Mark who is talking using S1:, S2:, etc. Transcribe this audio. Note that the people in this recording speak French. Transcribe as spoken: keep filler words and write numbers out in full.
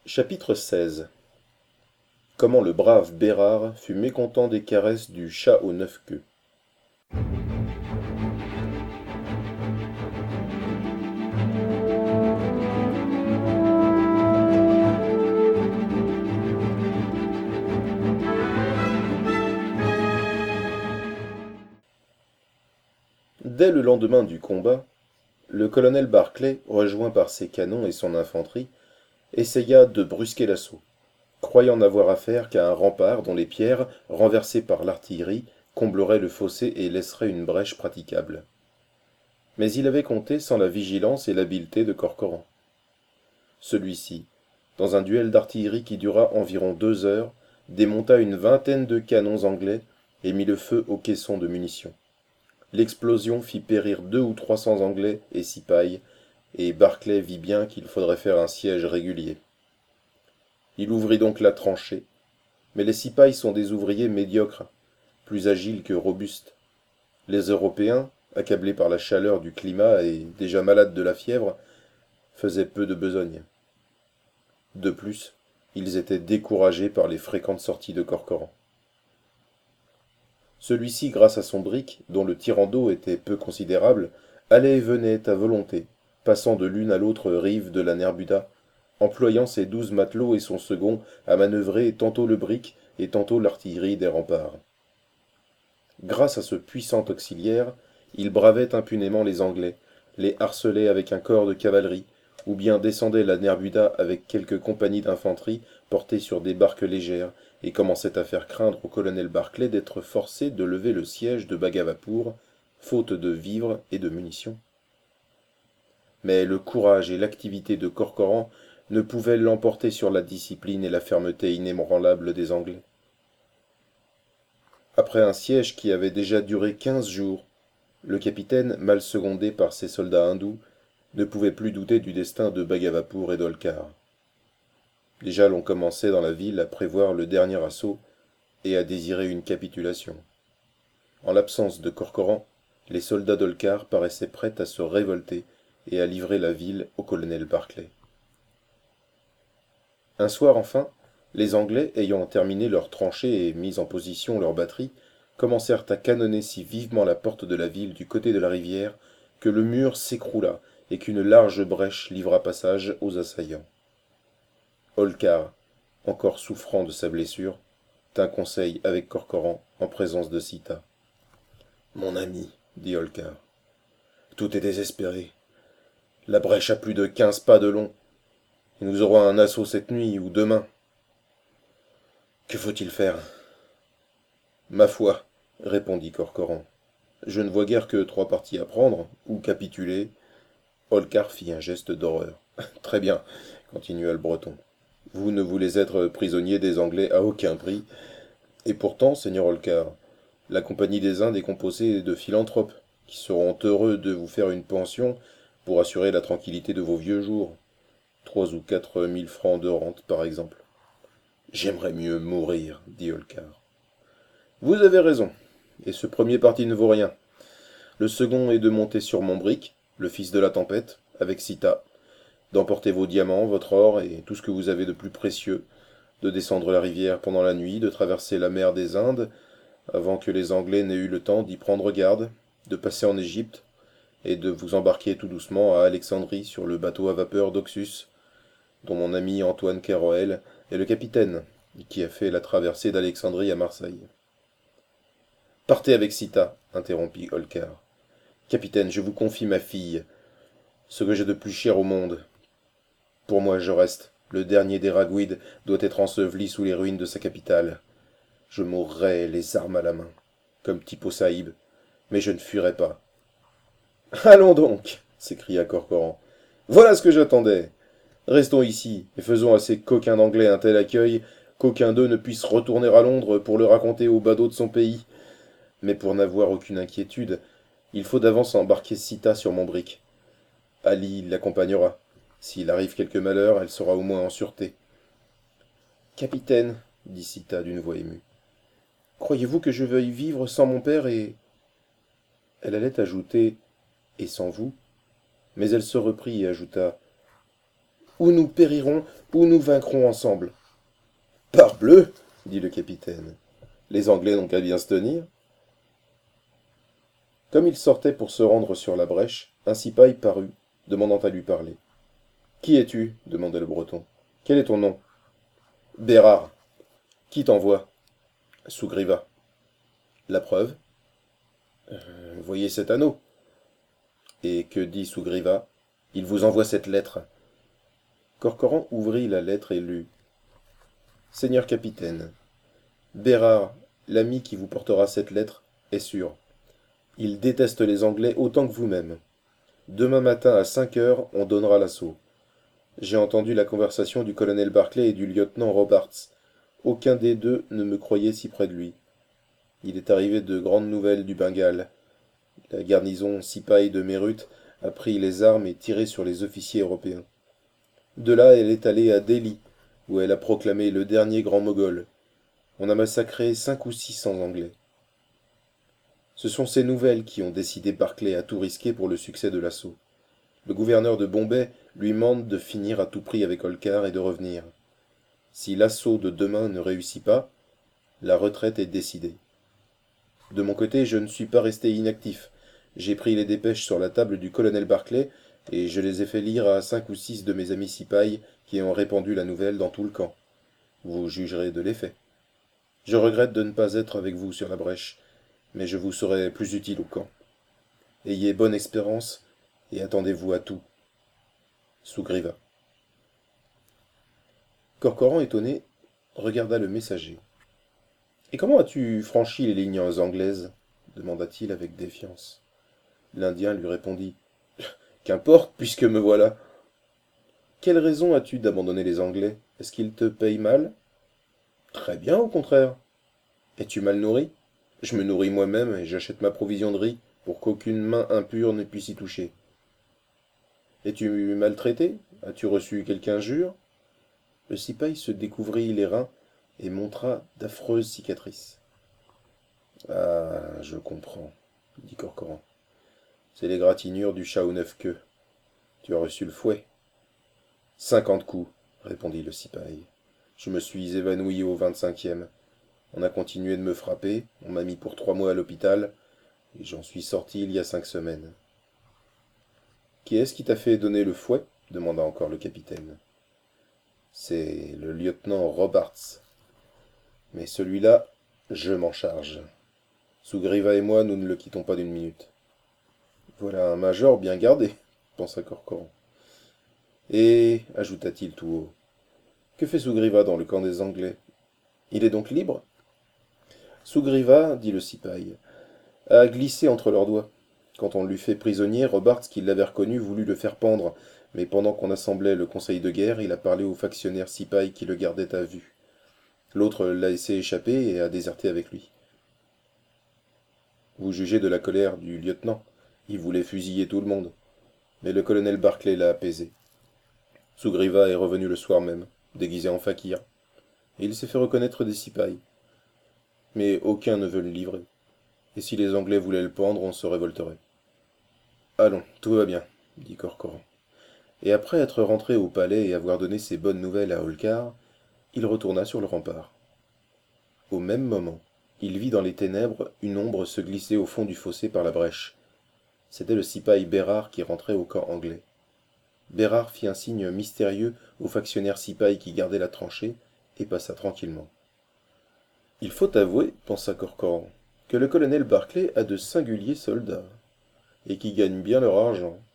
S1: Chapitre seize. Comment le brave Bérard fut mécontent des caresses du chat aux neuf queues. Dès le lendemain du combat, le colonel Barclay, rejoint par ses canons et son infanterie, essaya de brusquer l'assaut, croyant n'avoir affaire qu'à un rempart dont les pierres, renversées par l'artillerie, combleraient le fossé et laisseraient une brèche praticable. Mais il avait compté sans la vigilance et l'habileté de Corcoran. Celui-ci, dans un duel d'artillerie qui dura environ deux heures, démonta une vingtaine de canons anglais et mit le feu aux caissons de munitions. L'explosion fit périr deux ou trois cents Anglais et cipayes, et Barclay vit bien qu'il faudrait faire un siège régulier. Il ouvrit donc la tranchée, mais les cipayes sont des ouvriers médiocres, plus agiles que robustes. Les Européens, accablés par la chaleur du climat et déjà malades de la fièvre, faisaient peu de besogne. De plus, ils étaient découragés par les fréquentes sorties de Corcoran. Celui-ci, grâce à son brick, dont le tirant d'eau était peu considérable, allait et venait à volonté, passant de l'une à l'autre rive de la Nerbudda, employant ses douze matelots et son second à manœuvrer tantôt le brick et tantôt l'artillerie des remparts. Grâce à ce puissant auxiliaire, il bravait impunément les Anglais, les harcelait avec un corps de cavalerie, ou bien descendait la Nerbudda avec quelques compagnies d'infanterie portées sur des barques légères, et commençait à faire craindre au colonel Barclay d'être forcé de lever le siège de Bhagavapur, faute de vivres et de munitions. Mais le courage et l'activité de Corcoran ne pouvaient l'emporter sur la discipline et la fermeté inébranlables des Anglais. Après un siège qui avait déjà duré quinze jours, le capitaine, mal secondé par ses soldats hindous, ne pouvait plus douter du destin de Bhagavapur et d'Holkar. Déjà l'on commençait dans la ville à prévoir le dernier assaut et à désirer une capitulation. En l'absence de Corcoran, les soldats d'Holkar paraissaient prêts à se révolter et à livrer la ville au colonel Barclay. Un soir enfin, les Anglais, ayant terminé leurs tranchées et mis en position leurs batteries, commencèrent à canonner si vivement la porte de la ville du côté de la rivière que le mur s'écroula et qu'une large brèche livra passage aux assaillants. Holkar, encore souffrant de sa blessure, tint conseil avec Corcoran en présence de Sita. « Mon ami, dit Holkar, tout est désespéré. La brèche a plus de quinze pas de long, et nous aurons un assaut cette nuit ou demain. Que faut-il faire ?»« Ma foi, répondit Corcoran, je ne vois guère que trois partis à prendre, ou capituler. » Holkar fit un geste d'horreur. « Très bien, continua le Breton. Vous ne voulez être prisonnier des Anglais à aucun prix. Et pourtant, seigneur Holkar, la Compagnie des Indes est composée de philanthropes, qui seront heureux de vous faire une pension pour assurer la tranquillité de vos vieux jours. Trois ou quatre mille francs de rente, par exemple. »« J'aimerais mieux mourir, dit Holkar. »« Vous avez raison, et ce premier parti ne vaut rien. Le second est de monter sur mon brick, le fils de la tempête, avec Sita, d'emporter vos diamants, votre or et tout ce que vous avez de plus précieux, de descendre la rivière pendant la nuit, de traverser la mer des Indes, avant que les Anglais n'aient eu le temps d'y prendre garde, de passer en Égypte, et de vous embarquer tout doucement à Alexandrie sur le bateau à vapeur d'Oxus, dont mon ami Antoine Kéroel est le capitaine, qui a fait la traversée d'Alexandrie à Marseille. « Partez avec Sita, interrompit Holkar. Capitaine, je vous confie ma fille, ce que j'ai de plus cher au monde. Pour moi, je reste. Le dernier des Raghouides doit être enseveli sous les ruines de sa capitale. Je mourrai les armes à la main, comme Tipo Saïb, mais je ne fuirai pas. »« Allons donc !» s'écria Corcoran. « Voilà ce que j'attendais. Restons ici, et faisons à ces coquins d'Anglais un tel accueil qu'aucun d'eux ne puisse retourner à Londres pour le raconter aux badauds de son pays. Mais pour n'avoir aucune inquiétude, il faut d'avance embarquer Sita sur mon brick. Ali l'accompagnera. S'il arrive quelque malheur, elle sera au moins en sûreté. »« Capitaine, dit Sita d'une voix émue, croyez-vous que je veuille vivre sans mon père et... » Elle allait ajouter « et sans vous », mais elle se reprit et ajouta ou nous périrons, ou nous vaincrons ensemble. Parbleu, dit le capitaine. Les Anglais n'ont qu'à bien se tenir. Comme il sortait pour se rendre sur la brèche, un cipaille parut, demandant à lui parler. Qui es-tu demanda le Breton. Quel est ton nom? Bérard. Qui t'envoie? Sougriva. La preuve? Euh, voyez cet anneau. Et que dit Sougriva? Il vous envoie cette lettre. Corcoran ouvrit la lettre et lut. Seigneur capitaine, Bérard, l'ami qui vous portera cette lettre, est sûr. Il déteste les Anglais autant que vous-même. Demain matin à cinq heures, on donnera l'assaut. J'ai entendu la conversation du colonel Barclay et du lieutenant Robarts. Aucun des deux ne me croyait si près de lui. Il est arrivé de grandes nouvelles du Bengale. La garnison cipaille de Meerut a pris les armes et tiré sur les officiers européens. De là, elle est allée à Delhi, où elle a proclamé le dernier grand Moghol. On a massacré cinq ou six cents Anglais. Ce sont ces nouvelles qui ont décidé Barclay à tout risquer pour le succès de l'assaut. Le gouverneur de Bombay lui mande de finir à tout prix avec Holkar et de revenir. Si l'assaut de demain ne réussit pas, la retraite est décidée. De mon côté, je ne suis pas resté inactif. J'ai pris les dépêches sur la table du colonel Barclay et je les ai fait lire à cinq ou six de mes amis cipayes qui ont répandu la nouvelle dans tout le camp. Vous jugerez de l'effet. Je regrette de ne pas être avec vous sur la brèche, mais je vous serai plus utile au camp. Ayez bonne espérance et attendez-vous à tout. Sougriva. Corcoran, étonné, regarda le messager. « Et comment as-tu franchi les lignes anglaises » demanda-t-il avec défiance. L'Indien lui répondit. « Qu'importe, puisque me voilà. »« Quelle raison as-tu d'abandonner les Anglais? Est-ce qu'ils te payent mal ?»« Très bien, au contraire. »« Es-tu mal nourri? »« Je me nourris moi-même et j'achète ma provision de riz pour qu'aucune main impure ne puisse y toucher. »« Es-tu maltraité? As-tu reçu quelque injure ?» Le cipaille se découvrit les reins et montra d'affreuses cicatrices. « Ah, je comprends, » dit Corcoran. « C'est l'égratignure du chat aux neuf queues. Tu as reçu le fouet. »« Cinquante coups, » répondit le cipaille. « Je me suis évanoui au vingt-cinquième. On a continué de me frapper, on m'a mis pour trois mois à l'hôpital, et j'en suis sorti il y a cinq semaines. »« Qui est-ce qui t'a fait donner le fouet ?» demanda encore le capitaine. « C'est le lieutenant Robarts. Mais celui-là, je m'en charge. Sougriva et moi, nous ne le quittons pas d'une minute. » Voilà un major bien gardé, pensa Corcoran. Et, ajouta-t-il tout haut, que fait Sougriva dans le camp des Anglais? Il est donc libre? Sougriva, dit le cipaille, a glissé entre leurs doigts. Quand on l'eut fait prisonnier, Robarts, qui l'avait reconnu, voulut le faire pendre, mais pendant qu'on assemblait le conseil de guerre, il a parlé au factionnaire cipaille qui le gardait à vue. L'autre l'a laissé échapper et a déserté avec lui. Vous jugez de la colère du lieutenant. Il voulait fusiller tout le monde. Mais le colonel Barclay l'a apaisé. Sougriva est revenu le soir même, déguisé en fakir, et il s'est fait reconnaître des cipayes. Mais aucun ne veut le livrer. Et si les Anglais voulaient le pendre, on se révolterait. Allons, tout va bien, dit Corcoran. Et après être rentré au palais et avoir donné ses bonnes nouvelles à Holkar, il retourna sur le rempart. Au même moment, il vit dans les ténèbres une ombre se glisser au fond du fossé par la brèche. C'était le cipaille Bérard qui rentrait au camp anglais. Bérard fit un signe mystérieux au factionnaire cipaille qui gardait la tranchée et passa tranquillement. Il faut avouer, pensa Corcoran, que le colonel Barclay a de singuliers soldats, et qui gagnent bien leur argent.